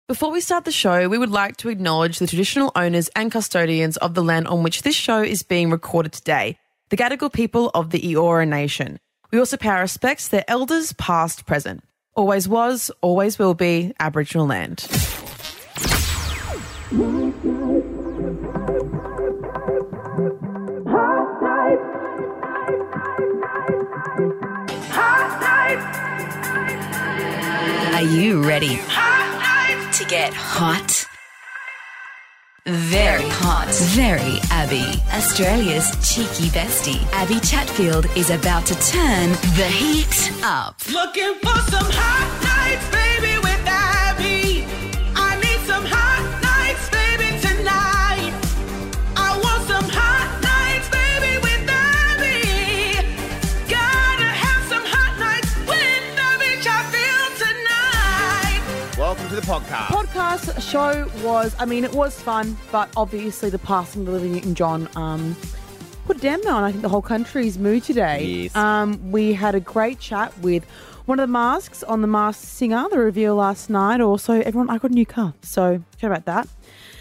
Before we start the show, we would like to acknowledge the traditional owners and custodians of the land on which this show is being recorded today, the Gadigal people of the Eora Nation. We also pay our respects to their elders, past, present. Always was, always will be Aboriginal land. Are you ready to get hot? Very hot. Very Abby. Australia's cheeky bestie, Abby Chatfield, is about to turn the heat up. Looking for some hot nights, baby, with Abby. I need some hot nights, baby, tonight. I want some hot nights, baby, with Abby. Gotta have some hot nights with Abby Chatfield tonight. Welcome to the podcast. Show was, it was fun, but obviously the passing of Olivia Newton-John put a damper on, I think, the whole country's mood today. Yes. We had a great chat with one of the masks on The Masked Singer, the reveal last night. Also, everyone, I got a new car, so care about that.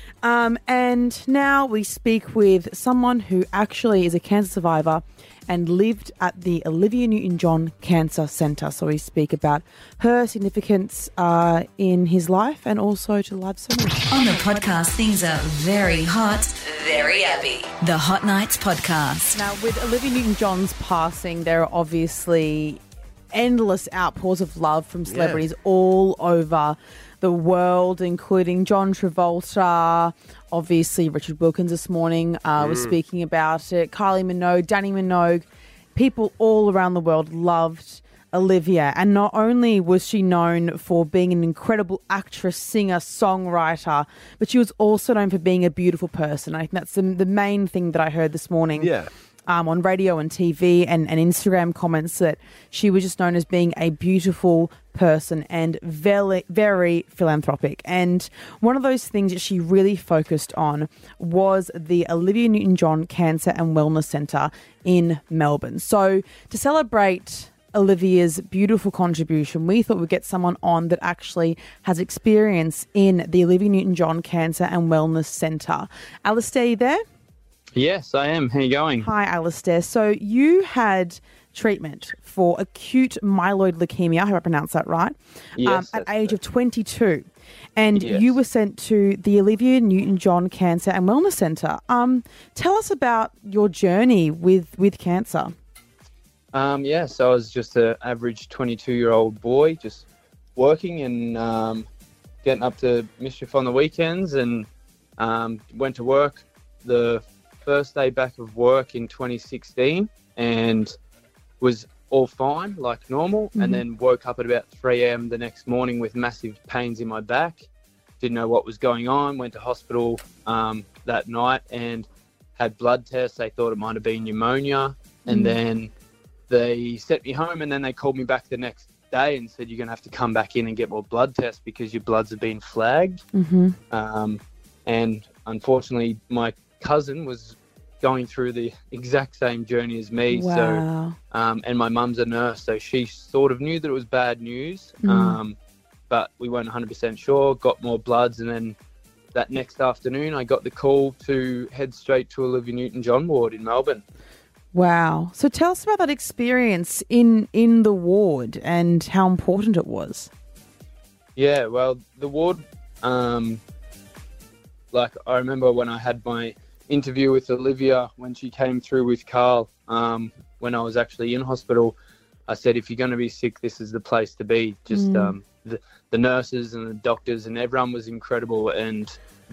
And now we speak with someone who actually is a cancer survivor and lived at the Olivia Newton-John Cancer Centre. So we speak about her significance in his life and also to the lives of so many. On the podcast, things are very hot, very Abby. The Hot Nights Podcast. Now, with Olivia Newton-John's passing, there are obviously endless outpours of love from celebrities all over the world, including John Travolta, obviously Richard Wilkins this morning was speaking about it, Kylie Minogue, Danny Minogue. People all around the world loved Olivia, and not only was she known for being an incredible actress, singer, songwriter, but she was also known for being a beautiful person. I think that's the main thing that I heard this morning. Yeah. On radio and TV and Instagram comments, that she was just known as being a beautiful person and very, very philanthropic. And one of those things that she really focused on was the Olivia Newton-John Cancer and Wellness Centre in Melbourne. So to celebrate Olivia's beautiful contribution, we thought we'd get someone on that actually has experience in the Olivia Newton-John Cancer and Wellness Centre. Alistair, are you there? Yes, I am. How are you going? Hi, Alistair. So you had treatment for acute myeloid leukemia, I hope I pronounced that right, Yes, at that's age of correct. 22. And Yes. you were sent to the Olivia Newton-John Cancer and Wellness Centre. Tell us about your journey with cancer. So I was just an average 22-year-old boy, just working and getting up to mischief on the weekends, and went to work the first day back of work in 2016 and was all fine, like normal, and then woke up at about 3 a.m. the next morning with massive pains in my back. Didn't know what was going on, went to hospital that night and had blood tests. They thought it might have been pneumonia, and then they sent me home, and then they called me back the next day and said, you're going to have to come back in and get more blood tests because your bloods have been flagged. And unfortunately, my cousin was going through the exact same journey as me. Wow. So, and my mum's a nurse, so she sort of knew that it was bad news. But we weren't 100% sure, got more bloods, and then that next afternoon I got the call to head straight to Olivia Newton-John ward in Melbourne. Wow. So tell us about that experience in the ward and how important it was. Yeah, well, the ward, I remember when I had my interview with Olivia when she came through with Carl, when I was actually in hospital, I said, if you're going to be sick, this is the place to be. Just the nurses and the doctors and everyone was incredible, and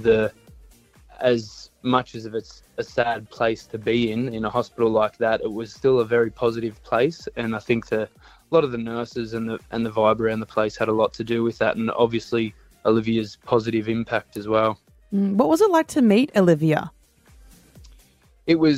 as much as it's a sad place to be in a hospital like that, it was still a very positive place, and I think a lot of the nurses and the vibe around the place had a lot to do with that, and obviously Olivia's positive impact as well. What was it like to meet Olivia? It was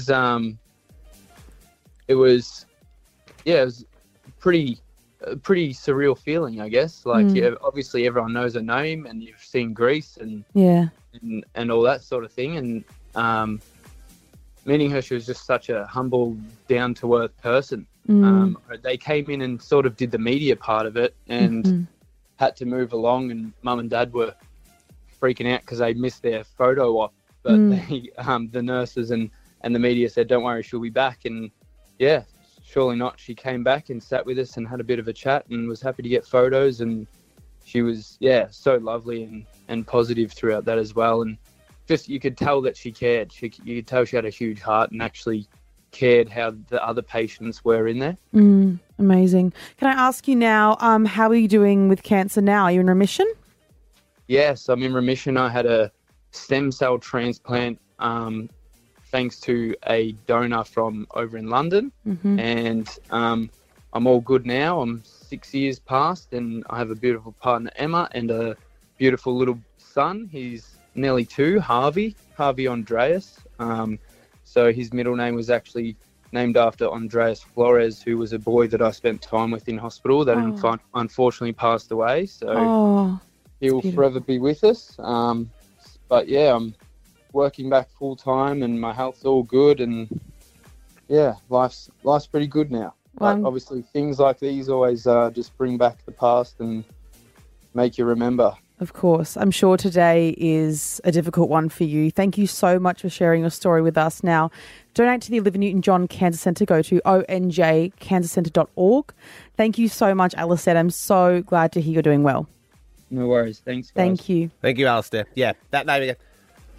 pretty surreal feeling, I guess. Obviously everyone knows her name, and you've seen Grease and all that sort of thing. And meeting her, she was just such a humble, down-to-earth person. They came in and sort of did the media part of it and had to move along, and Mum and Dad were freaking out because they missed their photo op. But the nurses and the media said, don't worry, she'll be back. And yeah, surely not. She came back and sat with us and had a bit of a chat and was happy to get photos. And she was, so lovely and positive throughout that as well. And just, you could tell that she cared. You could tell she had a huge heart and actually cared how the other patients were in there. Amazing. Can I ask you now, how are you doing with cancer now? Are you in remission? Yes, I'm in remission. I had a stem cell transplant thanks to a donor from over in London. And I'm all good now. I'm 6 years past and I have a beautiful partner, Emma, and a beautiful little son. He's nearly 2, Harvey Andreas. So his middle name was actually named after Andreas Flores, who was a boy that I spent time with in hospital that unfortunately passed away. So he will forever be with us. But yeah, I'm working back full time and my health's all good, and yeah, life's pretty good now. But obviously things like these always just bring back the past and make you remember. Of course. I'm sure today is a difficult one for you. Thank you so much for sharing your story with us. Now, donate to the Olivia Newton-John Cancer Centre. Go to onjcancercentre.org. Thank you so much, Alistair. I'm so glad to hear you're doing well. No worries. Thanks, guys. Thank you. Thank you, Alistair. Yeah, that name again.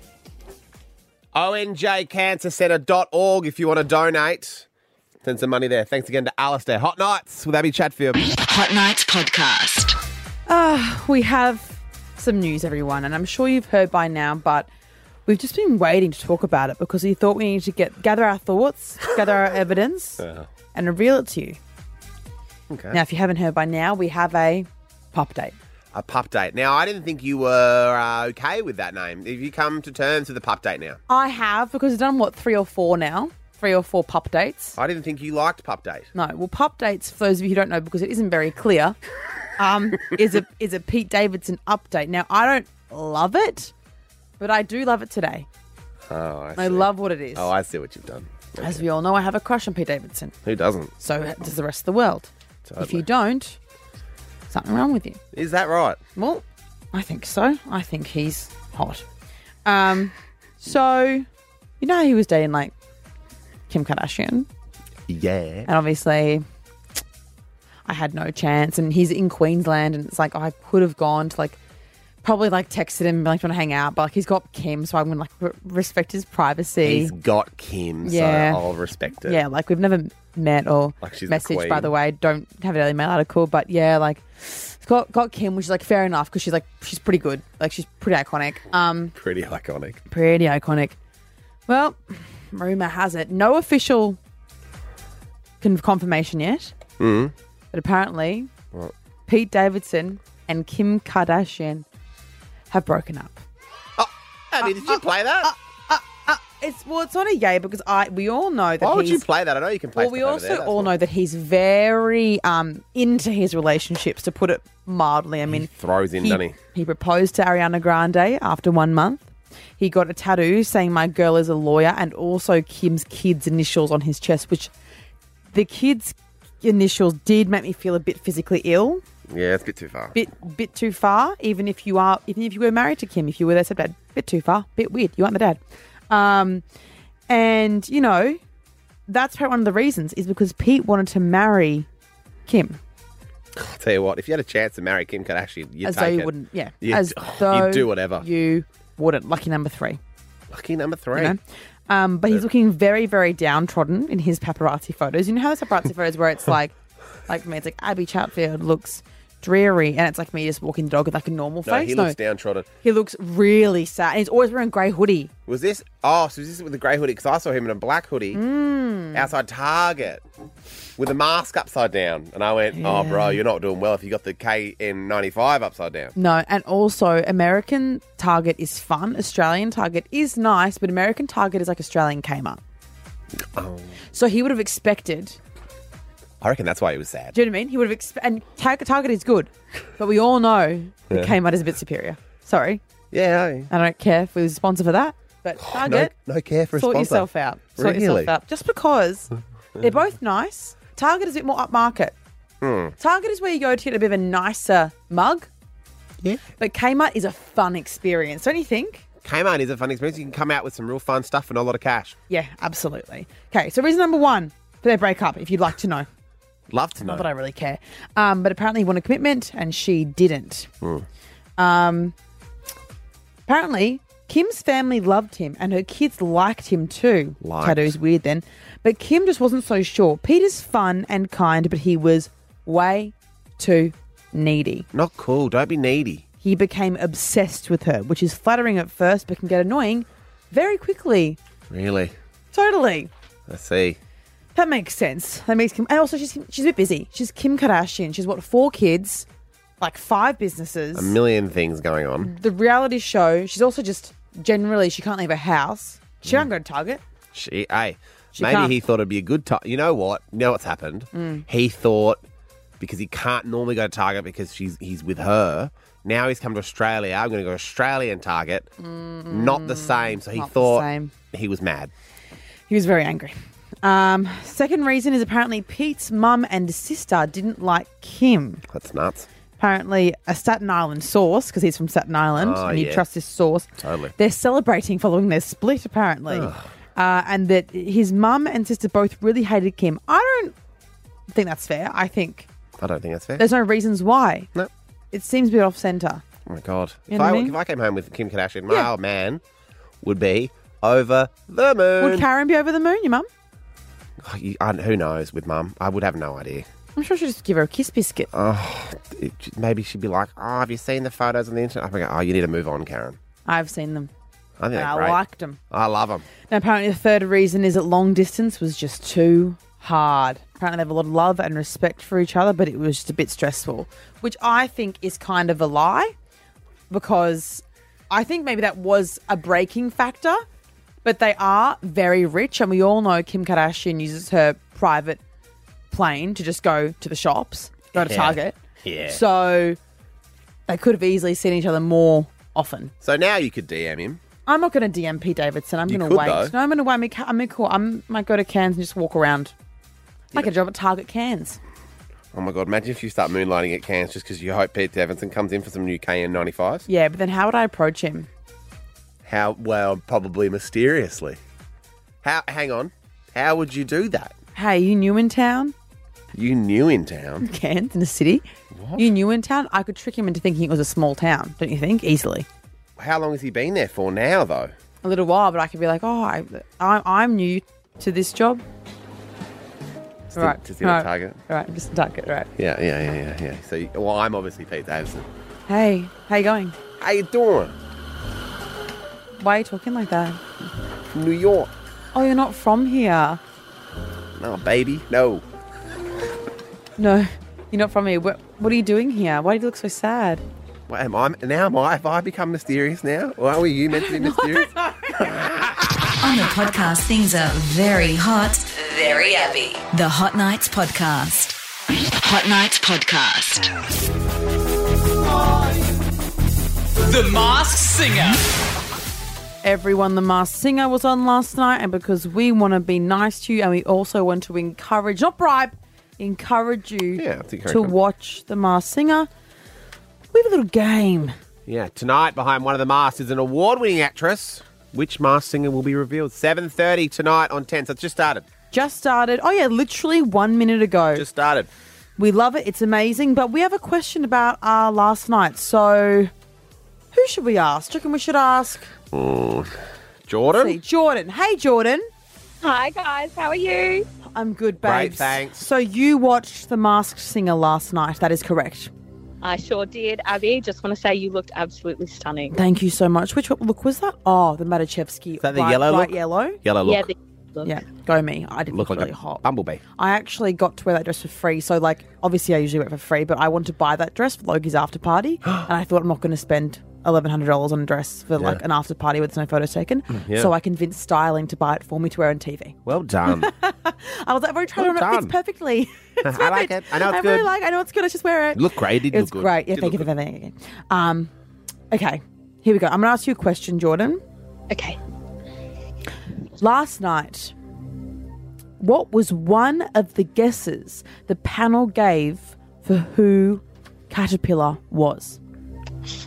onjcancercentre.org if you want to donate. Send some money there. Thanks again to Alistair. Hot Nights with Abby Chatfield. Hot Nights Podcast. We have some news, everyone, and I'm sure you've heard by now, but we've just been waiting to talk about it because we thought we needed to gather our thoughts, gather our evidence, and reveal it to you. Okay. Now, if you haven't heard by now, we have a pup date. A pup date. Now, I didn't think you were okay with that name. Have you come to terms with the pup date now? I have, because I've done, 3 or 4 now? 3 or 4 pup dates. I didn't think you liked pup date. No. Well, pup dates, for those of you who don't know, because it isn't very clear, is a Pete Davidson update. Now, I don't love it, but I do love it today. Oh, I see. I love what it is. Oh, I see what you've done. Okay. As we all know, I have a crush on Pete Davidson. Who doesn't? So does the rest of the world. Totally. If you don't, something wrong with you. Is that right? Well, I think so. I think he's hot. So, you know how he was dating, like, Kim Kardashian? Yeah. And obviously, I had no chance. And he's in Queensland, and it's like, I could have gone to, like, probably, like, texted him, like, want to hang out. But, like, he's got Kim, so I'm going to, like, respect his privacy. He's got Kim, so I'll respect it. Yeah, like, we've never met or Like she's the messaged, queen. by the way. Don't have a Daily Mail article. But, yeah, like, it's got Kim, which is, like, fair enough because she's pretty good. Like, she's pretty iconic. Pretty iconic. Pretty iconic. Well, rumour has it, no official confirmation yet, but apparently Pete Davidson and Kim Kardashian have broken up. Abby, did you play that? It's not a yay because we all know that Why would he's... you play that? I know you can play Well, we stuff over also there, that's all why. know that he's very into his relationships, to put it mildly. I mean, throws in, doesn't he? He proposed to Ariana Grande after 1 month. He got a tattoo saying "My girl is a lawyer" and also Kim's kids' initials on his chest, which the kids' initials did make me feel a bit physically ill. Yeah, it's a bit too far. Bit too far. Even if you were married to Kim, if you were their stepdad, bit too far, bit weird. You aren't the dad. And you know, that's probably one of the reasons is because Pete wanted to marry Kim. I'll tell you what, if you had a chance to marry Kim Kardashian, you'd As take though you it. wouldn't, yeah. You'd, As though you'd do whatever. You wouldn't. Lucky number 3. Lucky number 3. You know? But he's looking very, very downtrodden in his paparazzi photos. You know how those paparazzi photos where it's like for me, it's like Abby Chatfield looks dreary, and it's like me just walking the dog with like a normal No, face. he looks downtrodden. He looks really sad. And he's always wearing a grey hoodie. Was this with the grey hoodie? Because I saw him in a black hoodie outside Target with a mask upside down. And I went, oh, bro, you're not doing well if you got the KN95 upside down. No, and also American Target is fun. Australian Target is nice, but American Target is like Australian Kmart. Oh. So he would have expected... I reckon that's why he was sad. Do you know what I mean? He would have and Target is good, but we all know that Kmart is a bit superior. Sorry. Yeah. I don't care if we was a sponsor for that, but Target, No care for a sort sponsor. yourself out. Sort Really? yourself out. Just because they're both nice. Target is a bit more upmarket. Target is where you go to get a bit of a nicer mug. Yeah. But Kmart is a fun experience, don't you think? Kmart is a fun experience. You can come out with some real fun stuff for not a lot of cash. Yeah, absolutely. Okay, so reason number 1 for their breakup, if you'd like to know. Love to know. Not that I really care. But apparently he wanted commitment and she didn't. Apparently, Kim's family loved him and her kids liked him too. Liked. Tattoo's weird then. But Kim just wasn't so sure. Peter's fun and kind, but he was way too needy. Not cool. Don't be needy. He became obsessed with her, which is flattering at first but can get annoying very quickly. Really? Totally. I see. That makes sense. That makes Kim, and also she's a bit busy. She's Kim Kardashian. She's 4 kids, like 5 businesses. A million things going on. The reality show. She's also just generally she can't leave her house. She can't go to Target. Maybe can't. he thought it'd be a good time. You know what? You know what's happened? He thought because he can't normally go to Target because he's with her. Now he's come to Australia. I'm going to go to Australian Target. Not the same. So he Not the thought same. he was mad. He was very angry. Second reason is apparently Pete's mum and sister didn't like Kim. That's nuts. Apparently a Staten Island source, because he's from Staten Island, Oh, and you yeah. trust this source. Totally. They're celebrating following their split, apparently. And that his mum and sister both really hated Kim. I don't think that's fair. I think I don't think that's fair. there's no reasons why. No. It seems a bit off-centre. Oh, my God. You If know what I I, mean? if I came home with Kim Kardashian, my Yeah. old man would be over the moon. Would Karen be over the moon, your mum? Who knows with Mum? I would have no idea. I'm sure she'd just give her a kiss biscuit. Maybe she'd be like, oh, have you seen the photos on the internet? I go, oh, you need to move on, Karen. I've seen them. I think And they're I great. liked them. I love them. Now, apparently the third reason is that long distance was just too hard. Apparently they have a lot of love and respect for each other, but it was just a bit stressful, which I think is kind of a lie because I think maybe that was a breaking factor, but they are very rich and we all know Kim Kardashian uses her private plane to just go to the shops, go to Yeah. Target. Yeah. So they could have easily seen each other more often. So now you could DM him. I'm not going to DM Pete Davidson. I'm You going to could, wait. though. No, I'm going to wait. I might go to Cairns and just walk around. I get a job at Target Cairns. Oh, my God. Imagine if you start moonlighting at Cairns just because you hope Pete Davidson comes in for some new KN95s. Yeah, but then how would I approach him? How? Well, probably mysteriously. Hang on. How would you do that? Hey, you new in town? You new in town. Cairns in the city? What? You new in town? I could trick him into thinking it was a small town, don't you think? Easily. How long has he been there for now, though? A little while, but I could be like, oh, I'm new to this job. Just in a Target. All right, just a Target, right. Yeah. So, well, I'm obviously Pete Davidson. Hey, how you going? How you doing? Why are you talking like that? New York. Oh, you're not from here. No, baby. No. No, you're not from here. What are you doing here? Why do you look so sad? What am I? Have I become mysterious now? Or were you meant to be mysterious? On the podcast, things are very hot, very Abby. The Hot Nights Podcast. Hot Nights Podcast. The Masked Singer. Everyone, The Masked Singer was on last night, and because we want to be nice to you and we also want to encourage, not bribe, encourage you Yeah, I think to watch The Masked Singer, we have a little game. Yeah, tonight behind one of the masks is an award-winning actress. Which masked singer will be revealed? 7:30 tonight on 10. So it's just started. Just started. Oh, yeah, literally 1 minute ago. Just started. We love it. It's amazing. But we have a question about our last night. So who should we ask? Do you reckon we should ask? Jordan? See, Jordan. Hey, Jordan. Hi guys, how are you? I'm good, Great, babes. thanks. So you watched The Masked Singer last night. That is correct. I sure did, Abby. Just want to say you looked absolutely stunning. Thank you so much. Which look was that? Oh, the Matichevsky. Is that the yellow bright look? yellow? Yellow look. Yeah, look. Yeah, go me. I did Look look like really a hot. bumblebee. I actually got to wear that dress for free. So, like, obviously I usually wear it for free, but I wanted to buy that dress for Logie's after party. And I thought I'm not going to spend $1,100 on a dress for, like, an after party where there's no photos taken. Yeah. So I convinced styling to buy it for me to wear on TV. Well done. I was like, I've already tried it on. It Well fits done. perfectly. It's I like perfect. it. I know it's I really good. like. I know it's good. Let's just wear it. Look great. Did It's look good. great. Yeah, Did thank you look for that. Okay, here we go. I'm going to ask you a question, Jordan. Okay. Last night, what was one of the guesses the panel gave for who Caterpillar was?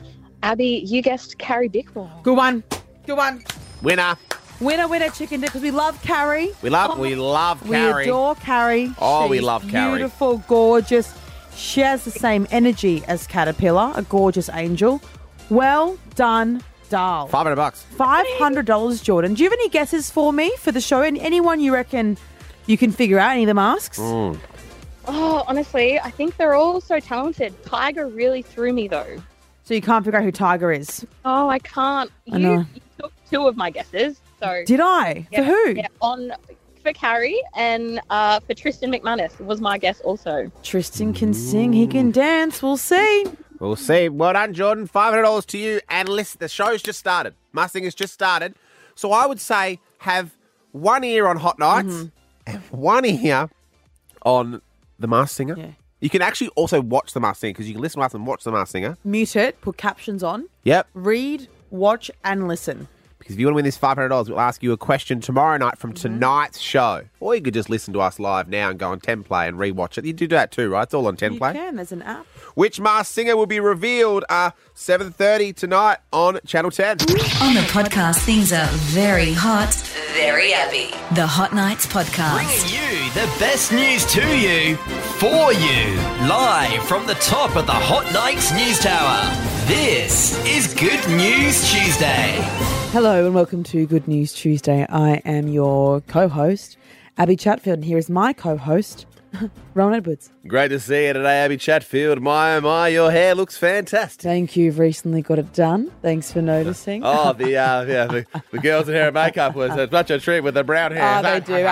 Abby, you guessed Carrie Bickmore. Good one. Good one. Winner. Winner, chicken dip, because we love Carrie. We love Carrie. We adore Carrie. Oh, we She's love Carrie. Beautiful, gorgeous. She has the same energy as Caterpillar, a gorgeous angel. Well done, Dahl. $500. $500, Jordan. Do you have any guesses for me for the show? Anyone you reckon you can figure out, any of the masks? Oh, honestly, I think they're all so talented. Tiger really threw me, though. So you can't figure out who Tiger is? Oh, I can't. I know. You took two of my guesses. So Did I? yeah, For who? Yeah, for Carrie and for Tristan McManus was my guess also. Tristan can sing, he can dance. We'll see. We'll see. Well done, Jordan. $500 to you. And listen, the show's just started. Mustang has just started. So I would say have one ear on Hot Nights and one ear on The Masked Singer. Yeah. You can actually also watch The Masked Singer because you can listen to us and watch The Masked Singer. Mute it, put captions on, Yep. read, watch, and listen. Because if you want to win this $500, we'll ask you a question tomorrow night from tonight's show. Or you could just listen to us live now and go on 10 Play and rewatch it. You do that too, right? It's all on 10 Play. You can, there's an app. Which Masked Singer will be revealed 7:30 tonight on Channel 10. On the podcast, things are very hot, very Abby. The Hot Nights Podcast. Bringing you the best news to you, for you, live from the top of the Hot Nights News Tower. This is Good News Tuesday. Hello and welcome to Good News Tuesday. I am your co-host, Abby Chatfield, and here is my co-host, Rowan Edwards. Great to see you today, Abby Chatfield. My, your hair looks fantastic. Thank you. You've recently got it done. Thanks for noticing. Oh, the girls in hair and makeup was such a treat with the brown hair. Oh, they do.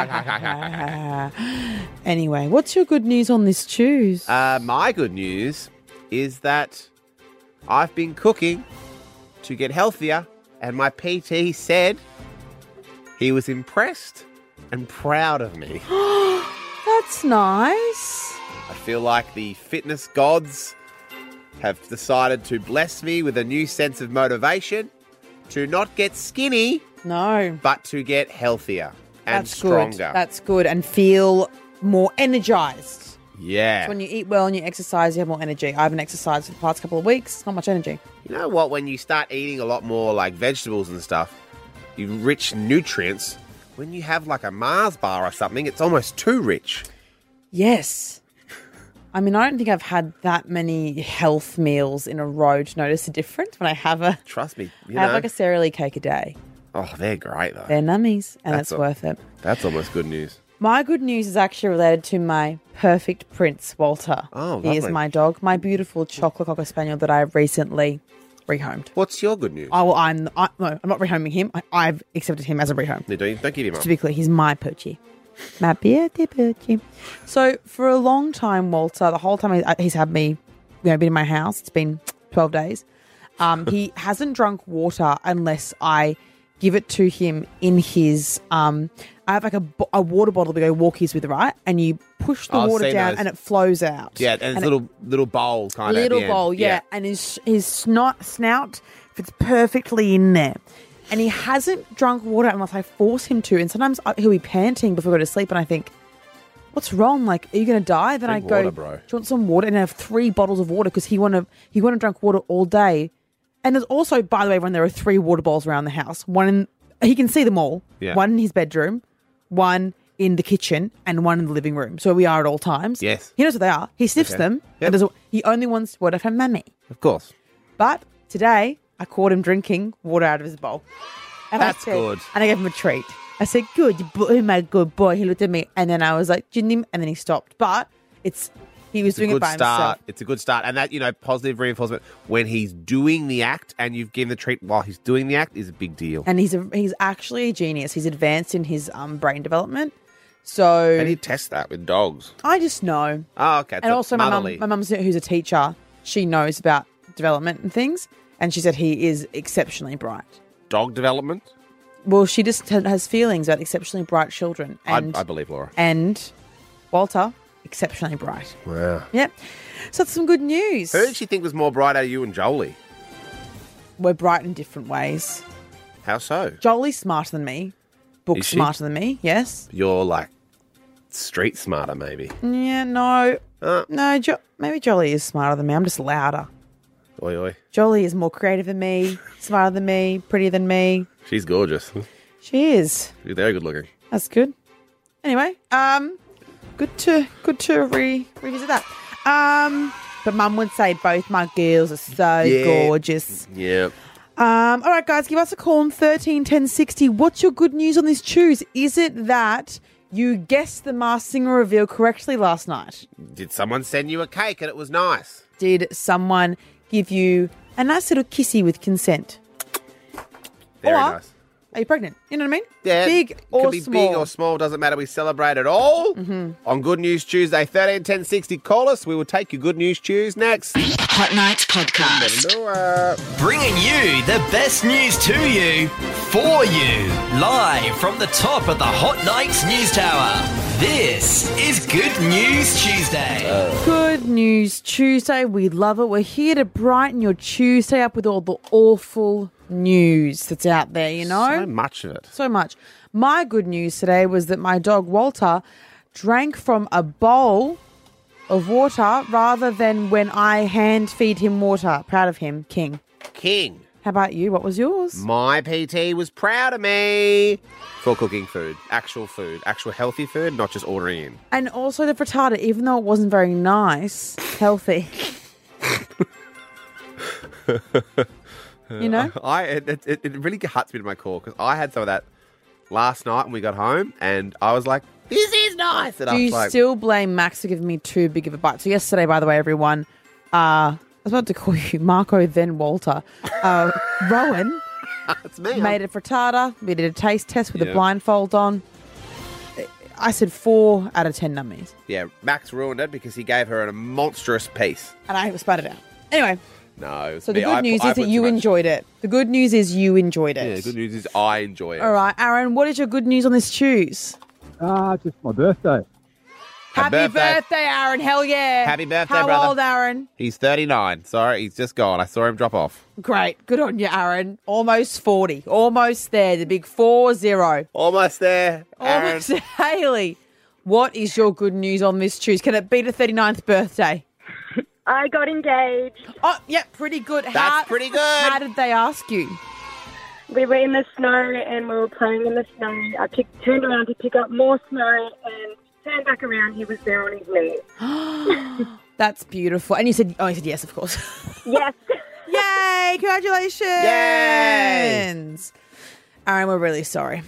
Anyway, what's your good news on this Tues? My good news is that I've been cooking to get healthier, and my PT said he was impressed and proud of me. That's nice. I feel like the fitness gods have decided to bless me with a new sense of motivation to not get skinny, No. but to get healthier and That's stronger. good. That's good. And feel more energized. Yeah. So when you eat well and you exercise, you have more energy. I haven't exercised for the past couple of weeks. Not much energy. You know what? When you start eating a lot more like vegetables and stuff, you rich nutrients, when you have like a Mars bar or something, it's almost too rich. Yes. I mean, I don't think I've had that many health meals in a row to notice a difference when I have Trust me. I have like a Sara Lee cake a day. Oh, they're great though. They're nummies, and That's it's worth it. That's almost good news. My good news is actually related to my perfect prince, Walter. Oh, He is lovely. my dog, my beautiful chocolate cocker spaniel that I recently rehomed. What's your good news? Oh, well, I'm not rehoming him. I've accepted him as a rehome. No, don't give him up. To be clear, he's my Poochie. My beauty Poochie. So for a long time, Walter, the whole time he's had me, been in my house, it's been 12 days, he hasn't drunk water unless I give it to him in his, I have like a water bottle to go walkies with, right? And you push the I've water seen down those. and it flows out. Yeah, and it's little bowl kind of. Little bowl, yeah. And his snout fits perfectly in there. And he hasn't drunk water unless I force him to. And sometimes he'll be panting before I go to sleep, and I think, what's wrong? Like, are you going to die? Then Drink I go, water, bro. do you want some water? And I have 3 bottles of water because he wanted to drink water all day. And there's also, by the way, when there are 3 water bowls around the house, he can see them all. Yeah. One in his bedroom, one in the kitchen, and one in the living room. So we are at all times. Yes. He knows what they are. He sniffs Okay. them. Yep. And he only wants water from Mummy. Of course. But today, I caught him drinking water out of his bowl. And That's good. And I gave him a treat. I said, good boy, my good boy. He looked at me, and then I was like, and then he stopped. But he was doing it by himself. It's a good start. And that, positive reinforcement when he's doing the act and you've given the treat while he's doing the act is a big deal. And he's actually a genius. He's advanced in his brain development. So How do you test that with dogs? I just know. Oh, okay. And also my motherly. mum, who's a teacher, she knows about development and things. And she said he is exceptionally bright. Dog development? Well, she just has feelings about exceptionally bright children. And, I believe Laura. And Walter, exceptionally bright. Wow. Yep. So that's some good news. Who did she think was more bright out of you and Jolie? We're bright in different ways. How so? Jolie's smarter than me. Book's Is she? smarter than me, yes. You're like street smarter, maybe. Yeah, no. Uh. No, maybe Jolie is smarter than me. I'm just louder. Oi, oi. Jolie is more creative than me, smarter than me, prettier than me. She's gorgeous. She is. She's very good looking. That's good. Anyway, good to revisit that. But Mum would say both my girls are so gorgeous. Yeah. All right, guys, give us a call on 13 10 60. What's your good news on this Choose? Is it that you guessed the Masked Singer reveal correctly last night? Did someone send you a cake and it was nice? Did someone give you a nice little kissy with consent? Very Or- nice. Are you pregnant? You know what I mean? Yeah, Big or could be small. big or small, doesn't matter. We celebrate it all on Good News Tuesday, 13 10 60. Call us. We will take your Good News Tues next. Hot Nights Podcast. Do it. Bringing you the best news to you, for you, live from the top of the Hot Nights News Tower. This is Good News Tuesday. Good News Tuesday. We love it. We're here to brighten your Tuesday up with all the awful news that's out there, you know? So much of it. So much. My good news today was that my dog Walter drank from a bowl of water rather than when I hand feed him water. Proud of him, King. King. How about you? What was yours? My PT was proud of me for cooking food, actual healthy food, not just ordering in. And also the frittata, even though it wasn't very nice, healthy. You know? It really cuts me to my core because I had some of that last night when we got home and I was like, this is nice. And Do I was you like, still blame Max for giving me too big of a bite? So yesterday, by the way, everyone, I was about to call you Marco, then Walter. Rowan it's me. made a frittata. We did a taste test with a blindfold on. I said 4 out of 10 nummies. Yeah, Max ruined it because he gave her a monstrous piece. And I spat it out. Anyway, No. It was so the me. good news I is that put you too much. enjoyed it. The good news is you enjoyed it. Yeah, good news is I enjoy it. All right, Aaron, what is your good news on this Choose? Just my birthday. Happy birthday, Aaron. Hell yeah. Happy birthday, How brother. old, Aaron? He's 39. Sorry, he's just gone. I saw him drop off. Great. Good on you, Aaron. Almost 40. Almost there. The big 4-0. Almost there, Aaron. Almost. Hayley, what is your good news on this Choose? Can it beat a 39th birthday? I got engaged. Oh, yeah, pretty good. That's pretty good. How did they ask you? We were in the snow and we were playing in the snow. I turned around to pick up more snow and turned back around. He was there on his knees. That's beautiful. And you said yes, of course. Yes. Yay! Congratulations! Yay! Aaron, we're really sorry.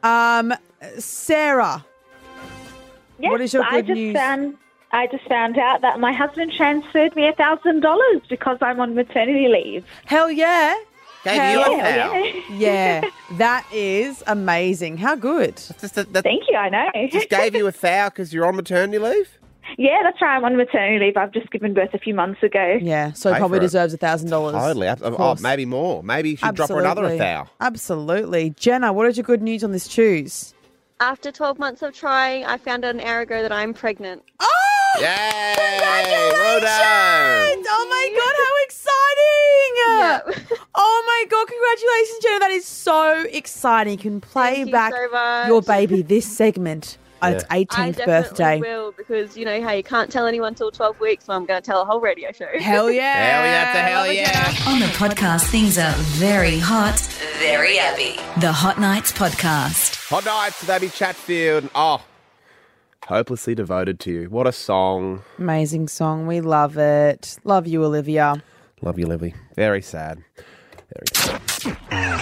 Sarah, Yes, what is your good news? I just found out that my husband transferred me $1,000 because I'm on maternity leave. Hell yeah! Gave you a Yeah, foul. Yeah, that is amazing. How good. Thank you, I know. Just gave you a foul because you're on maternity leave? Yeah, that's right. I'm on maternity leave. I've just given birth a few months ago. Yeah, so Pay probably for it. deserves $1,000. Totally. Oh, course. maybe more. Maybe you should drop her another Absolutely. foul. Absolutely. Jenna, what is your good news on this Choose? After 12 months of trying, I found out an hour ago that I'm pregnant. Oh! Yay! Well done. Oh my God, how exciting! Yeah. Oh my God, congratulations, Jenna. That is so exciting. You can play Thank you back so much. your baby this segment on its I 18th definitely birthday. will because, you know, hey, you can't tell anyone till 12 weeks, so I'm going to tell a whole radio show. Hell yeah. Hell yeah, that's a hell Love it, yeah. Jenna. On the podcast, things are very hot, very happy. The Hot Nights Podcast. Hot Nights with Abby Chatfield. Oh, hopelessly devoted to you. What a song. Amazing song. We love it. Love you, Olivia. Love you, Livy. Very sad. Very sad.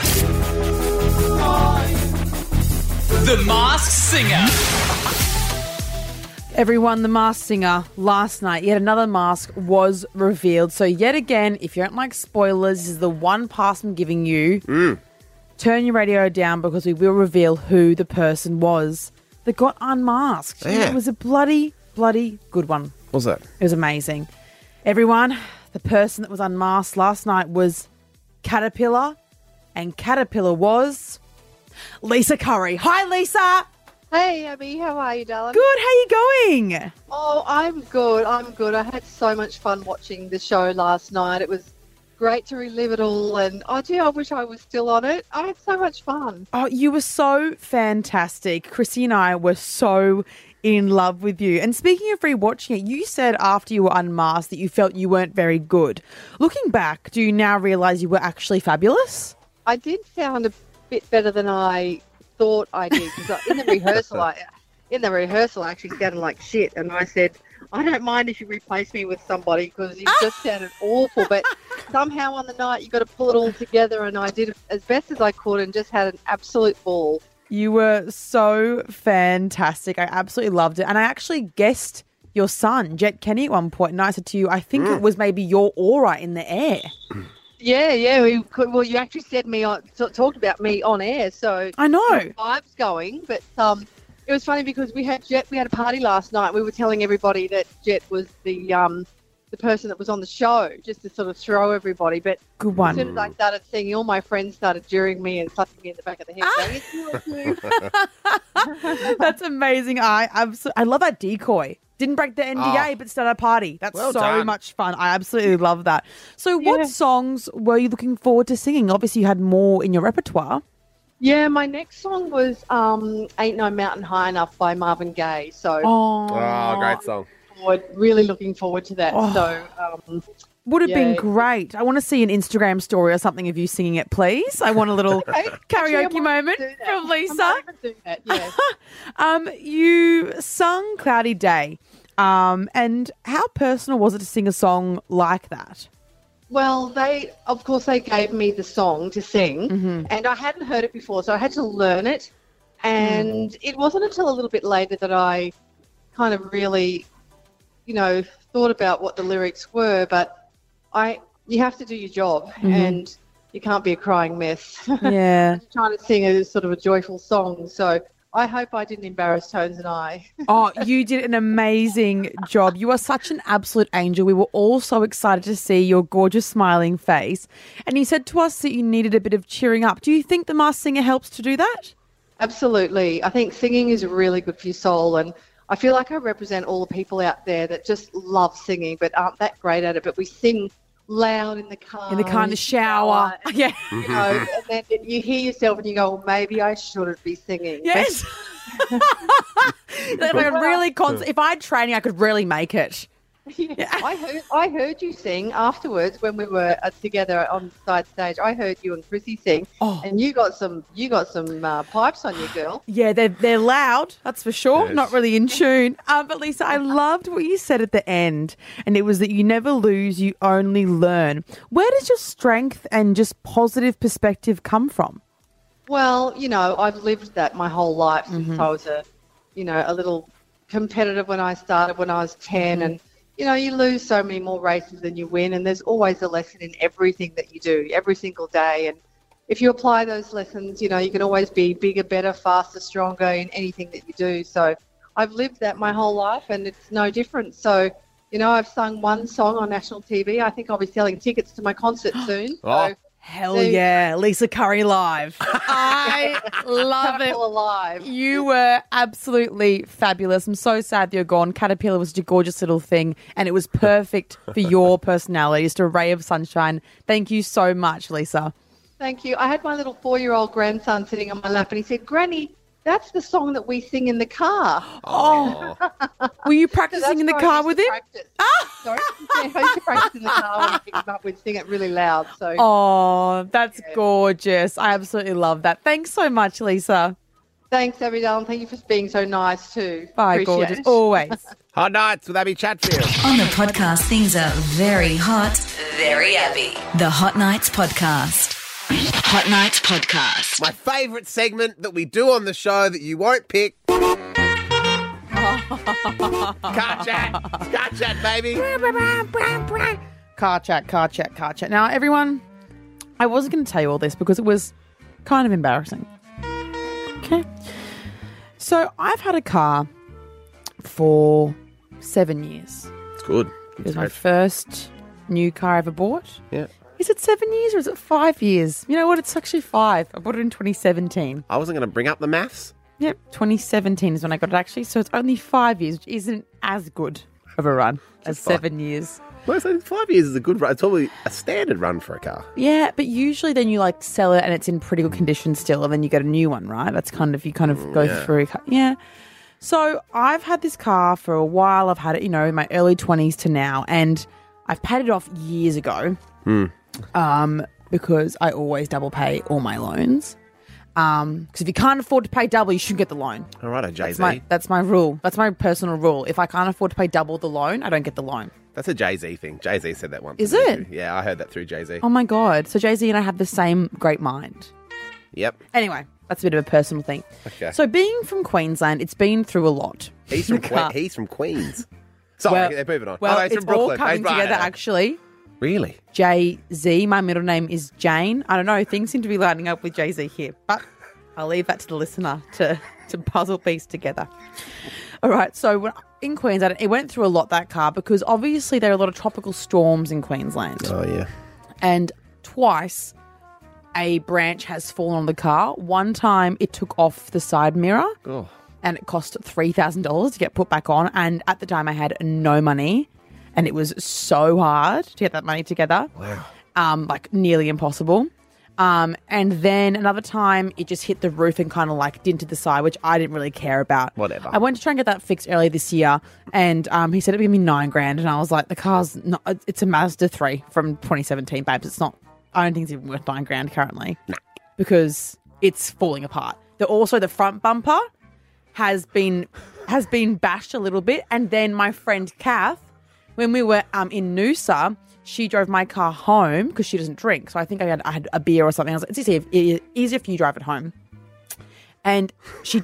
The Masked Singer. Everyone, the Masked Singer, last night, yet another mask was revealed. So yet again, if you don't like spoilers, this is the one pass I'm giving you. Turn your radio down because we will reveal who the person was that got unmasked. Yeah. It was a bloody good one. What was that? It was amazing. Everyone, the person that was unmasked last night was Caterpillar, and Caterpillar was Lisa Curry. Hi, Lisa. Hey, Abby, how are you, darling? Good. How you going? Oh, I'm good. I had so much fun watching the show last night. It was great to relive it all, and I wish I was still on it. I had so much fun. Oh, you were so fantastic. Chrissy and I were so in love with you. And speaking of rewatching it, you said after you were unmasked that you felt you weren't very good. Looking back, do you now realise you were actually fabulous? I did sound a bit better than I thought I did, because in the rehearsal, I actually sounded like shit, and I said, I don't mind if you replace me with somebody because you just sounded awful, but somehow on the night you got to pull it all together, and I did as best as I could and just had an absolute ball. You were so fantastic. I absolutely loved it. And I actually guessed your son, Jet Kenny, at one point, and I said to you, I think it was maybe your aura in the air. Yeah. Well, you actually said talked about me on air, so I know vibes going. But it was funny because we had a party last night. We were telling everybody that Jet was the person that was on the show, just to sort of throw everybody. But good one. As soon as I started singing, all my friends started jeering me and slapping me in the back of the head. Going, it's you. That's amazing. I love that decoy. Didn't break the NDA, but started a party. That's well so done. much fun. I absolutely love that. So what songs were you looking forward to singing? Obviously, you had more in your repertoire. Yeah, my next song was Ain't No Mountain High Enough by Marvin Gaye. So, great song. Really looking forward to that. So, would have been great. I want to see an Instagram story or something of you singing it, please. I want a little karaoke moment from Lisa. I might even do that, yeah. You sung Cloudy Day. And how personal was it to sing a song like that? Well, they gave me the song to sing, and I hadn't heard it before, so I had to learn it. And it wasn't until a little bit later that I kind of really, thought about what the lyrics were. But you have to do your job, and you can't be a crying mess. Yeah. I'm trying to sing a sort of a joyful song, so I hope I didn't embarrass Tones and I. Oh, you did an amazing job. You are such an absolute angel. We were all so excited to see your gorgeous smiling face. And you said to us that you needed a bit of cheering up. Do you think The Masked Singer helps to do that? Absolutely. I think singing is really good for your soul, and I feel like I represent all the people out there that just love singing but aren't that great at it. But we sing loud in the car. In the shower. Yeah. And then you hear yourself and you go, well, maybe I shouldn't be singing. Yes. If I had training, I could really make it. Yeah. I heard you sing afterwards when we were together on the side stage. I heard you and Chrissy sing, and you got some pipes on you, girl. Yeah, they're loud, that's for sure. Yes. Not really in tune. But Lisa, I loved what you said at the end, and it was that you never lose, you only learn. Where does your strength and just positive perspective come from? Well, I've lived that my whole life since I was a little competitive when I started when I was 10, and you lose so many more races than you win, and there's always a lesson in everything that you do, every single day. And if you apply those lessons, you can always be bigger, better, faster, stronger in anything that you do. So I've lived that my whole life, and it's no different. So, I've sung one song on national TV. I think I'll be selling tickets to my concert soon. So, hell yeah, Lisa Curry live. I love it. Alive. You were absolutely fabulous. I'm so sad that you're gone. Caterpillar was a gorgeous little thing, and it was perfect for your personality. Just a ray of sunshine. Thank you so much, Lisa. Thank you. I had my little 4-year-old grandson sitting on my lap, and he said, Granny, that's the song that we sing in the car. Oh. Were you practicing in the car with him? Sorry? Yeah, I used to practice in the car when I pick him up. We'd sing it really loud. So. Oh, that's gorgeous. I absolutely love that. Thanks so much, Lisa. Thanks, Abby Darling. Thank you for being so nice too. Bye, Appreciate gorgeous. it. Always. Hot Nights with Abby Chatfield. On the podcast, things are very hot, very Abby. The Hot Nights Podcast. Hot Nights Podcast. My favourite segment that we do on the show that you won't pick. Car chat, baby. Car chat. Now, everyone, I wasn't going to tell you all this because it was kind of embarrassing. Okay. So I've had a car for 7 years. It's good. It was my first new car I ever bought. Yeah. Is it 7 years or is it 5 years? You know what? It's actually 5. I bought it in 2017. I wasn't going to bring up the maths. Yep, 2017 is when I got it actually. So it's only 5 years, which isn't as good of a run as 7 years. Well, so 5 years is a good run. It's probably a standard run for a car. Yeah, but usually then you sell it and it's in pretty good condition still, and then you get a new one, right? That's you go through. Yeah. So I've had this car for a while. I've had it, in my early 20s to now, and I've paid it off years ago because I always double pay all my loans. Because if you can't afford to pay double, you shouldn't get the loan. All right, Jay-Z. That's my rule. That's my personal rule. If I can't afford to pay double the loan, I don't get the loan. That's a Jay-Z thing. Jay-Z said that once. Is it? Yeah, I heard that through Jay-Z. Oh my God. So Jay-Z and I have the same great mind. Yep. Anyway, that's a bit of a personal thing. Okay. So being from Queensland, it's been through a lot. He's from Queens. Sorry, they're moving on. Well, he's it's from Brooklyn. all coming together, actually. Really? Jay-Z. My middle name is Jane. I don't know. Things seem to be lining up with Jay-Z here, but I'll leave that to the listener to puzzle piece together. All right. So in Queensland, it went through a lot, that car, because obviously there are a lot of tropical storms in Queensland. Oh, yeah. And twice a branch has fallen on the car. One time it took off the side mirror. Oh. And it cost $3,000 to get put back on. And at the time I had no money. And it was so hard to get that money together. Wow. Like nearly impossible. And then another time it just hit the roof and kind of like dinted the side, which I didn't really care about. Whatever. I went to try and get that fixed earlier this year, and he said it'd be $9,000, and I was like, the car's not. It's a Mazda 3 from 2017, babes. It's not. I don't think it's even worth $9,000 currently. Nah. Because it's falling apart. Also the front bumper has been bashed a little bit, and then my friend Kath, when we were in Noosa, she drove my car home because she doesn't drink. So I think I had a beer or something. I was like, it's easier if you drive it home. And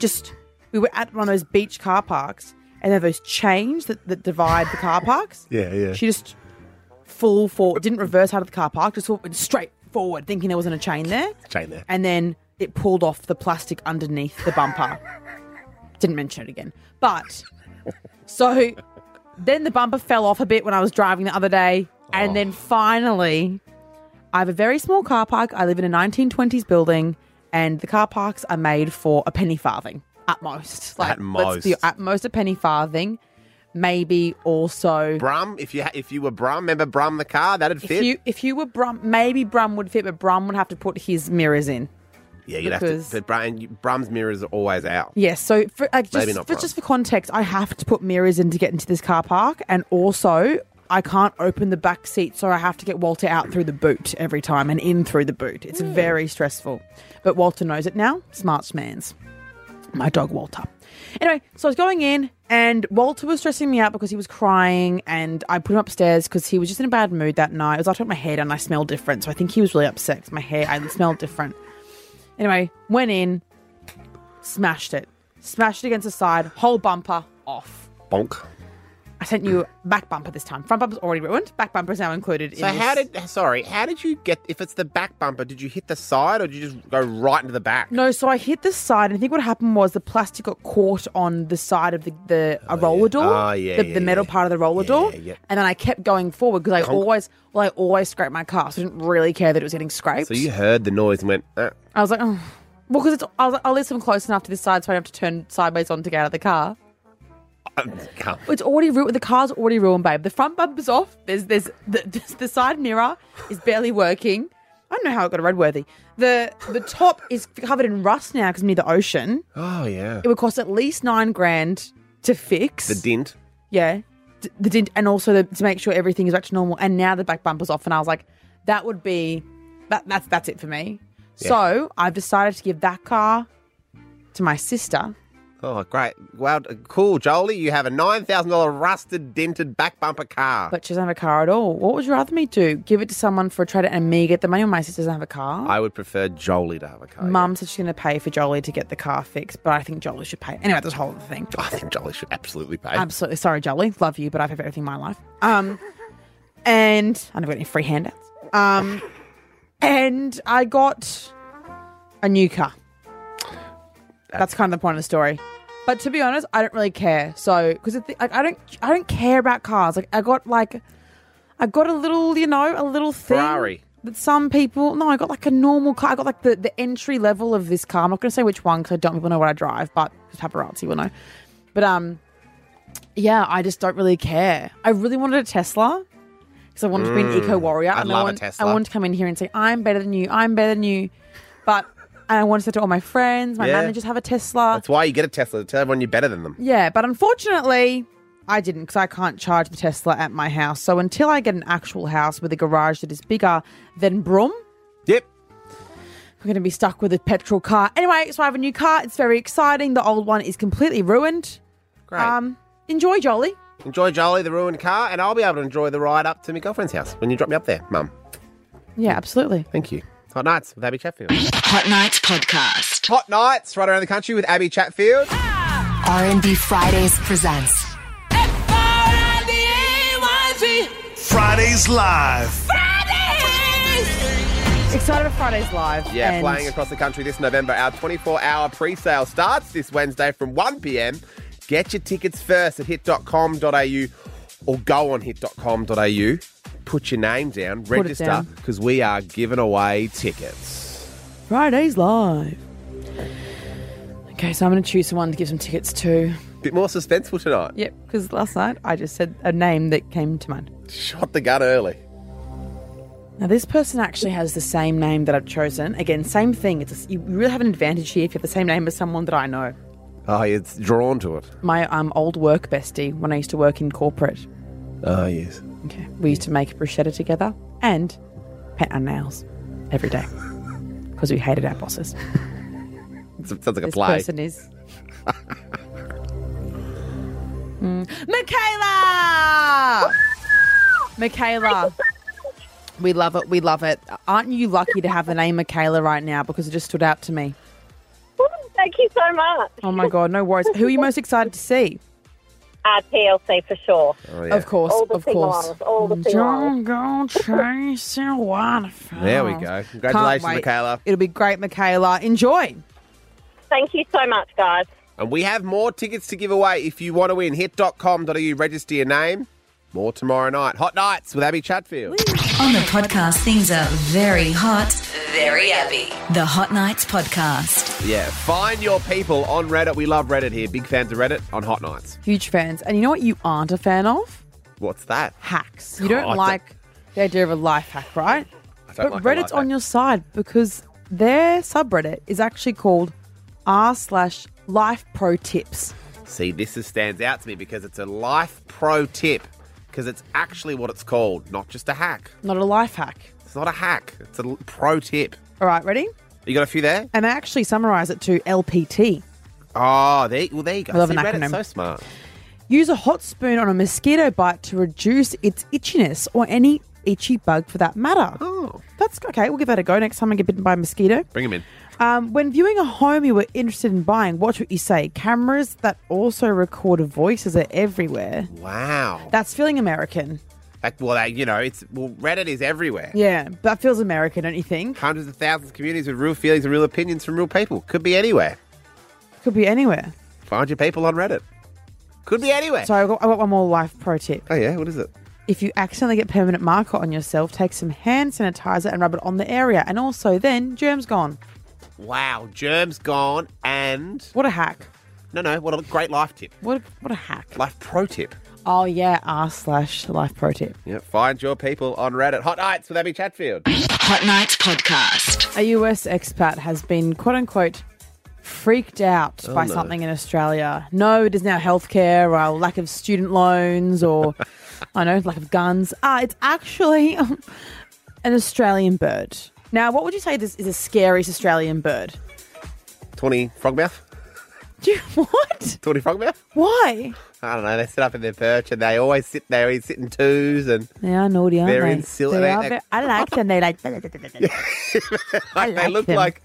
we were at one of those beach car parks, and there are those chains that divide the car parks. Yeah. She just full forward, didn't reverse out of the car park, just went straight forward, thinking there wasn't a chain there. And then it pulled off the plastic underneath the bumper. Didn't mention it again. But, so then the bumper fell off a bit when I was driving the other day. And then finally, I have a very small car park. I live in a 1920s building, and the car parks are made for a penny farthing at most. At most. At most a penny farthing. Maybe also Brum. If you were Brum, remember Brum the car? That'd fit. If you were Brum, maybe Brum would fit, but Brum would have to put his mirrors in. Yeah, you'd have to. But Brum's mirrors are always out. Yes, so Maybe not Brum. just for context, I have to put mirrors in to get into this car park, and also I can't open the back seat, so I have to get Walter out through the boot every time and in through the boot. It's very stressful. But Walter knows it now. Smart schmans. My dog, Walter. Anyway, so I was going in, and Walter was stressing me out because he was crying, and I put him upstairs because he was just in a bad mood that night. It was I took my hair down and I smelled different, so I think he was really upset because my hair, I smelled different. Anyway, went in, smashed it against the side, whole bumper off. Bonk. I sent you back bumper this time. Front bumper's already ruined. Back bumper is now included. So how did you get, if it's the back bumper, did you hit the side or did you just go right into the back? No, so I hit the side, and I think what happened was the plastic got caught on the side of the roller door. Oh, yeah, the metal part of the roller door. Yeah. And then I kept going forward because I always scrape my car, so I didn't really care that it was getting scraped. So you heard the noise and went, I was like, oh. Well, because I was like, I'll leave them close enough to this side so I don't have to turn sideways on to get out of the car. It's already ruined. The car's already ruined, babe. The front bumper's off. There's the side mirror is barely working. I don't know how it got a roadworthy. The top is covered in rust now because near the ocean. Oh yeah. It would cost at least $9,000 to fix the dint. Yeah, the dint, and also to make sure everything is back to normal. And now the back bumper's off, and I was like, that would be that's it for me. Yeah. So I've decided to give that car to my sister. Oh, great. Well, cool, Jolie. You have a $9,000 rusted, dented back bumper car. But she doesn't have a car at all. What would you rather me do? Give it to someone for a trade and me get the money, or my sister doesn't have a car? I would prefer Jolie to have a car. Mum said she's going to pay for Jolie to get the car fixed, but I think Jolie should pay. Anyway, that's a whole other thing. I think Jolie should absolutely pay. Absolutely. Sorry, Jolie. Love you, but I pay for everything in my life. And I never got any free handouts. And I got a new car. That's kind of the point of the story. But to be honest, I don't really care. So, because I don't care about cars. Like I got a little, a little thing. Ferrari. That some people, no, I got like a normal car. I got like the entry level of this car. I'm not going to say which one because I don't people know what I drive, but paparazzi will know. But yeah, I just don't really care. I really wanted a Tesla because I wanted to be an eco warrior. I love a Tesla. I wanted to come in here and say I'm better than you. I'm better than you. But And I want to say to all my friends, my Yeah. managers have a Tesla. That's why you get a Tesla. Tell everyone you're better than them. Yeah, but unfortunately, I didn't because I can't charge the Tesla at my house. So until I get an actual house with a garage that is bigger than Broome, Yep. we're going to be stuck with a petrol car. Anyway, so I have a new car. It's very exciting. The old one is completely ruined. Great. Enjoy, Jolie. Enjoy Jolie, the ruined car, and I'll be able to enjoy the ride up to my girlfriend's house when you drop me up there, Mum. Yeah, absolutely. Thank you. Hot Nights with Abby Chatfield. Hot Nights Podcast. Hot Nights right around the country with Abby Chatfield. R&B Fridays presents Fridays Live. Excited for Fridays Live. Yeah, and playing across the country this November. Our 24-hour pre-sale starts this Wednesday from 1 p.m. Get your tickets first at hit.com.au or go on hit.com.au. Put your name down, Put it register, down. because we are giving away tickets. Fridays Live. Okay, so I'm going to choose someone to give some tickets to. Bit more suspenseful tonight. Yep, because last night I just said a name that came to mind. Shot the gun early. Now, this person actually has the same name that I've chosen. Again, same thing. You really have an advantage here if you have the same name as someone that I know. Oh, it's drawn to it. My old work bestie when I used to work in corporate. Oh, yes. Okay. We used to make bruschetta together and paint our nails every day because we hated our bosses. Sounds like a This play. person is... Michaela! Michaela. We love it. We love it. Aren't you lucky to have the name Michaela right now because it just stood out to me? Thank you so much. Oh, my God. No worries. Who are you most excited to see? TLC for sure. Oh, yeah. Of course. All the Of course. sing-alongs, all the sing-alongs. Don't go chasing waterfalls. There we go. Congratulations, Can't wait. Michaela. It'll be great, Michaela. Enjoy. Thank you so much, guys. And we have more tickets to give away if you want to win. Hit.com.au, register your name. More tomorrow night. Hot Nights with Abby Chatfield. On the podcast, things are very hot, very Abby. The Hot Nights Podcast. Yeah, find your people on Reddit. We love Reddit here. Big fans of Reddit on Hot Nights. Huge fans. And you know what you aren't a fan of? What's that? Hacks. You don't Oh, I like the idea of a life hack, right? I don't But like a Reddit's life on your side because their subreddit is actually called r/life pro tips. See, this stands out to me because it's a life pro tip. Because it's actually what it's called, not just a hack. Not a life hack. It's not a hack. It's a pro tip. All right, ready? You got a few there? And they actually summarize it to LPT. Oh, there you go. I love See, an Reddit's acronym. so smart. Use a hot spoon on a mosquito bite to reduce its itchiness or any itchy bug for that matter. Oh. That's okay. We'll give that a go next time I get bitten by a mosquito. Bring him in. When viewing a home you were interested in buying, watch what you say. Cameras that also record voices are everywhere. Wow. That's feeling American. Reddit is everywhere. Yeah, that feels American, don't you think? Hundreds of thousands of communities with real feelings and real opinions from real people. Could be anywhere. Could be anywhere. Find your people on Reddit. Could be anywhere. So I got one more life pro tip. Oh, yeah? What is it? If you accidentally get permanent marker on yourself, take some hand sanitizer and rub it on the area. And also then, germs gone. Wow. Germs gone and... What a hack. No. What a great life tip. What a hack. Life pro tip. Oh, yeah, r/life pro tip. Yeah, find your people on Reddit. Hot Nights with Abby Chatfield. Hot Nights Podcast. A US expat has been, quote-unquote, freaked out by no. something in Australia. No, it is now healthcare or lack of student loans or, lack of guns. It's actually an Australian bird. Now, what would you say this is the scariest Australian bird? Tawny Frogmouth? What? Tawny Frogmouth? Why? I don't know. They sit up in their perch and they always sit in twos and They are naughty, aren't they're they? in silly. They are I like them. They like... they like look them. like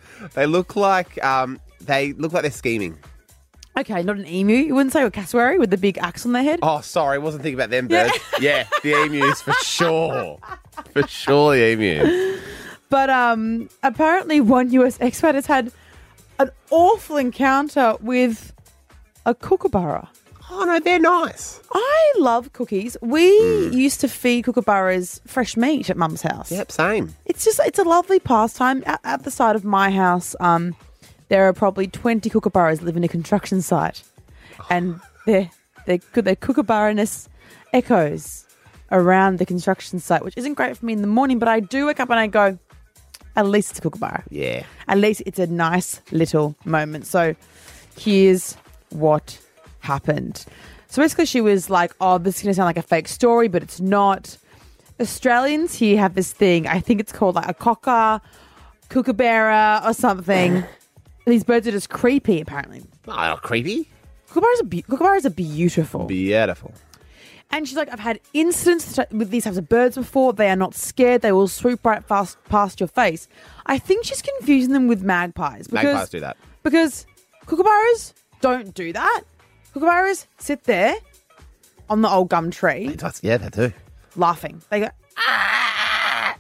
they're scheming. Okay, not an emu. You wouldn't say a cassowary with the big axe on their head? Oh, sorry, I wasn't thinking about them birds. Yeah, the emus for sure. For sure, the emu. But apparently one US expat has had an awful encounter with a kookaburra. Oh, no, they're nice. I love cookies. We used to feed kookaburras fresh meat at Mum's house. Yep, same. It's a lovely pastime. At the side of my house, there are probably 20 kookaburras live in a construction site. And their kookaburra-ness echoes around the construction site, which isn't great for me in the morning, but I do wake up and I go, At least it's a kookaburra. Yeah. At least it's a nice little moment. So here's what happened. So basically she was like, oh, this is going to sound like a fake story, but it's not. Australians here have this thing. I think it's called like a kookaburra or something. These birds are just creepy, apparently. Oh, creepy? Kookaburras are beautiful. Beautiful. And she's like, I've had incidents with these types of birds before. They are not scared. They will swoop right past your face. I think she's confusing them with magpies. Magpies do that. Because kookaburras don't do that. Kookaburras sit there on the old gum tree. Yeah, they do. Laughing. They go, How?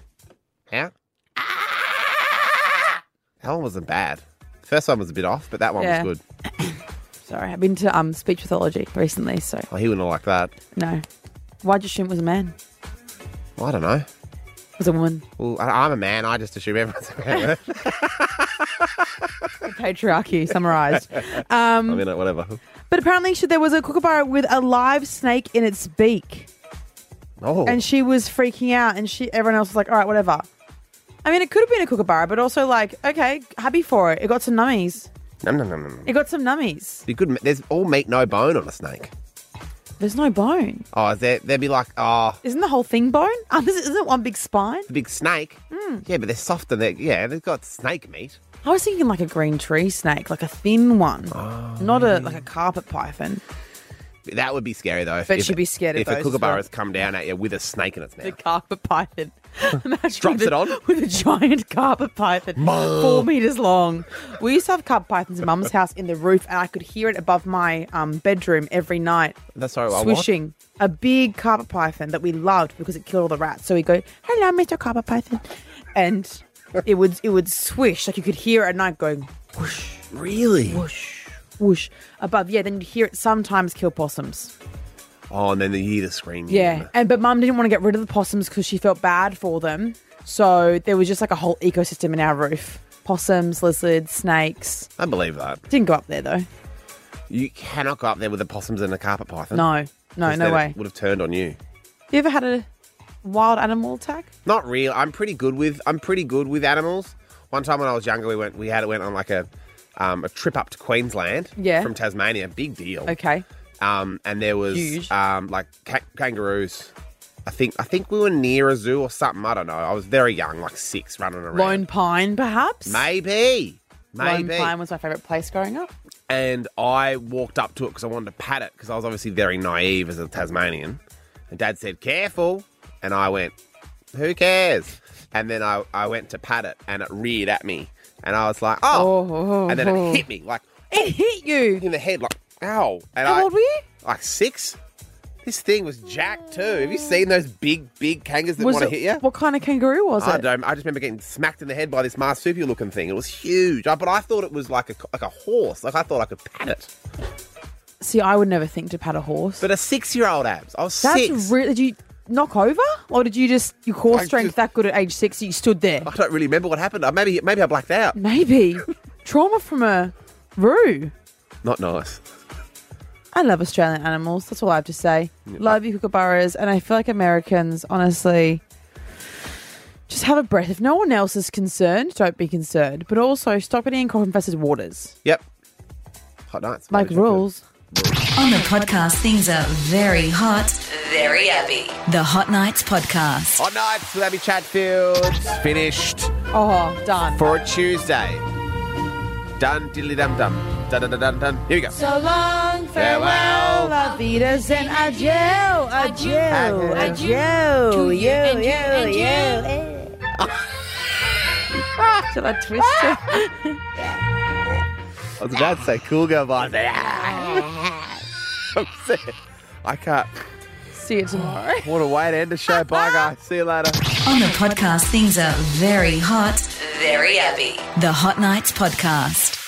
That one wasn't bad. The first one was a bit off, but that one Yeah. was good. sorry, I've been to speech pathology recently, so Oh, he wouldn't like that. no. Why'd you assume it was a man? Well, I don't know. It was a woman. Well, I'm a man. I just assume everyone's a man. Patriarchy summarised. I mean, whatever. But apparently there was a kookaburra with a live snake in its beak. Oh. And she was freaking out, and everyone else was like, all right, whatever. I mean, it could have been a kookaburra, but also like, okay, happy for it. It got some nummies. No. It got some nummies. You could. There's all meat, no bone on a snake. There's no bone. Oh, there'd be like, Isn't the whole thing bone? Isn't it one big spine? the big snake. Yeah, but they're soft and they've got snake meat. I was thinking like a green tree snake, like a thin one, not like a carpet python. That would be scary though. But she'd be scared of if those a as kookaburra's well. come down at you with a snake in its The mouth. carpet python. Imagine Drops with it on? with a giant carpet python, 4 meters long. We used to have carpet pythons in Mum's house in the roof, and I could hear it above my bedroom every night. That's sorry, swishing. A big carpet python that we loved because it killed all the rats. So we go, "Hello, Mr. Carpet Python," and it would swish, like you could hear it at night going whoosh, Really? whoosh, whoosh above. Yeah, then you'd hear it sometimes kill possums. Oh, and then you hear the scream. Yeah, but Mum didn't want to get rid of the possums because she felt bad for them. So there was just like a whole ecosystem in our roof. Possums, lizards, snakes. I believe that. Didn't go up there though. You cannot go up there with the possums and the carpet python. No, no way. It would have turned on you. You ever had a wild animal attack? Not real. I'm pretty good with animals. One time when I was younger, we went on like a trip up to Queensland. Yeah. From Tasmania. Big deal. Okay. And there was Huge. like kangaroos. I think we were near a zoo or something. I don't know. I was very young, like 6, running around. Lone Pine, perhaps? Maybe. Lone Pine was my favourite place growing up. And I walked up to it because I wanted to pat it because I was obviously very naive as a Tasmanian. And Dad said, "Careful." And I went, "Who cares?" And then I went to pat it and it reared at me. And I was like, oh. And then it hit me. Like, it hit you? In the head, like, ow. And How old were you? Like 6. This thing was jacked too. Have you seen those big kangaroos that want to hit you? What kind of kangaroo was I it? don't. I just remember getting smacked in the head by this marsupial-looking thing. It was huge. But I thought it was like a horse. Like I thought I could pat it. See, I would never think to pat a horse. But a 6-year-old, Abs. I was That's 6. Did you knock over? Or did you just, your core strength that good at age 6 that you stood there? I don't really remember what happened. Maybe I blacked out. Maybe. Trauma from a roo. Not nice. I love Australian animals. That's all I have to say. Love you, kookaburras. And I feel like Americans, honestly, just have a breath. If no one else is concerned, don't be concerned. But also, stop getting in cold-infested waters. Yep. Hot nights. Like rules. On the podcast, things are very hot, very Abby. The Hot Nights Podcast. Hot Nights with Abby Chatfield. Finished. Oh, done. For a Tuesday. Done, diddly dum dum. Dun dun dun dun dun. Here we go. So long, farewell, la vidas, and adieu, adieu, adieu, you, Shall I twist it? I was about to say cool girl vibes. I can't. See you tomorrow. What a way to end the show. Bye, guys. See you later. On the podcast, things are very hot, very Abby. The Hot Nights Podcast.